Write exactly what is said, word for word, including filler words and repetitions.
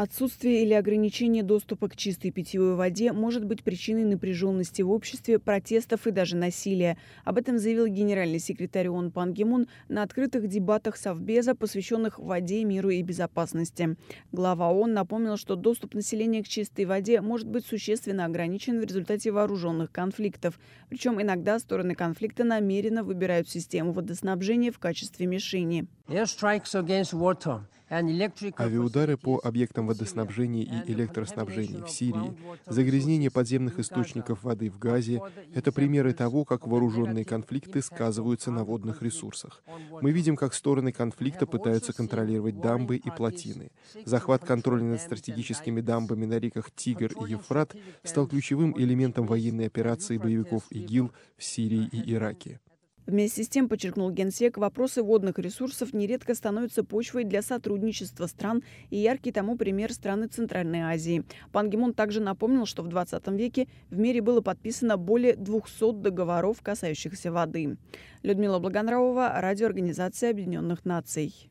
Отсутствие или ограничение доступа к чистой питьевой воде может быть причиной напряженности в обществе, протестов и даже насилия. Об этом заявил генеральный секретарь ООН Пан Ги Мун на открытых дебатах Совбеза, посвященных воде, миру и безопасности. Глава ООН напомнил, что доступ населения к чистой воде может быть существенно ограничен в результате вооруженных конфликтов. Причем иногда стороны конфликта намеренно выбирают систему водоснабжения в качестве мишени. Авиаудары по объектам водоснабжения и электроснабжения в Сирии, загрязнение подземных источников воды в Газе — это примеры того, как вооруженные конфликты сказываются на водных ресурсах. Мы видим, как стороны конфликта пытаются контролировать дамбы и плотины. Захват контроля над стратегическими дамбами на реках Тигр и Евфрат стал ключевым элементом военной операции боевиков ИГИЛ в Сирии и Ираке. Вместе с тем, подчеркнул Генсек, вопросы водных ресурсов нередко становятся почвой для сотрудничества стран, и яркий тому пример страны Центральной Азии. Пан Ги Мун также напомнил, что в двадцатом веке в мире было подписано более двухсот договоров, касающихся воды. Людмила Благонравова, Радиоорганизация Объединенных Наций.